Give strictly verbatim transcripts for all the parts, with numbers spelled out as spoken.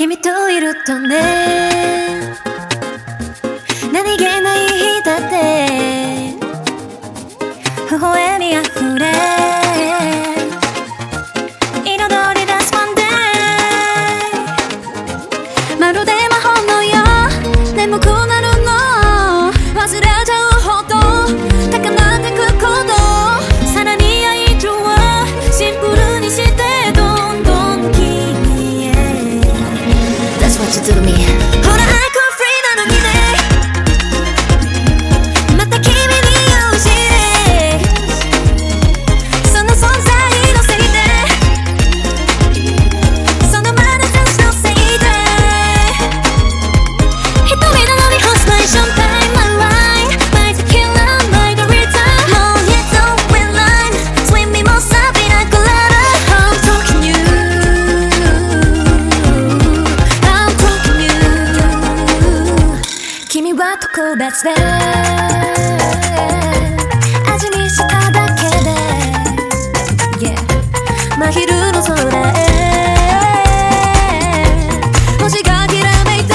君といるとね、何気ない日だって微笑みあふれ彩り出す one day、 まるで魔法のよう眠くなるの忘れちゃうほど高鳴ってくこと、さらに愛情はシンプルにしてどんどん君へ That's what you do to me。 ほら I could free なのにね、また君に用してその存在のせいで、その眼差しのせいで一人なのに Who's my showtime my life my tequila margarita もう一度 red line swim me もさびなくらら I'm talking you I'm talking you 君は特別で味見しただけで、yeah、真昼の空へ星がきらめいて、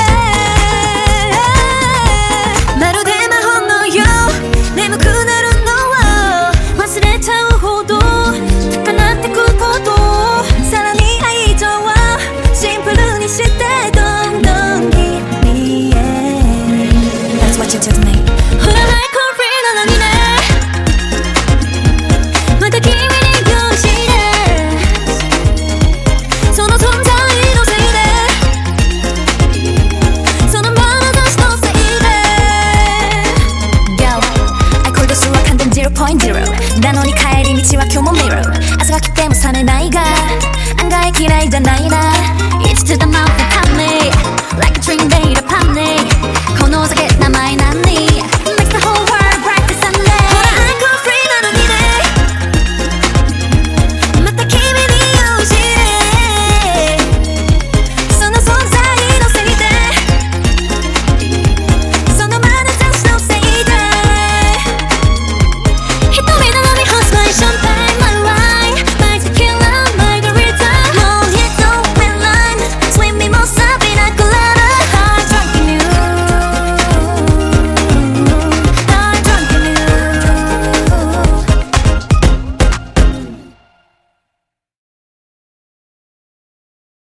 まるで魔法のよう眠くなるのを忘れちゃうほど高鳴ってくこと、さらに愛情はシンプルにしてどんどん君へ That's what you do to me。 ほら I could free なのにね、また君に用してその存在のせいで、その眼差しのせいで Yo I call this は完全 ゼロポイントゼロ なのに帰り道は今日も mirror、 朝が来ても覚めないが案外嫌いじゃないな。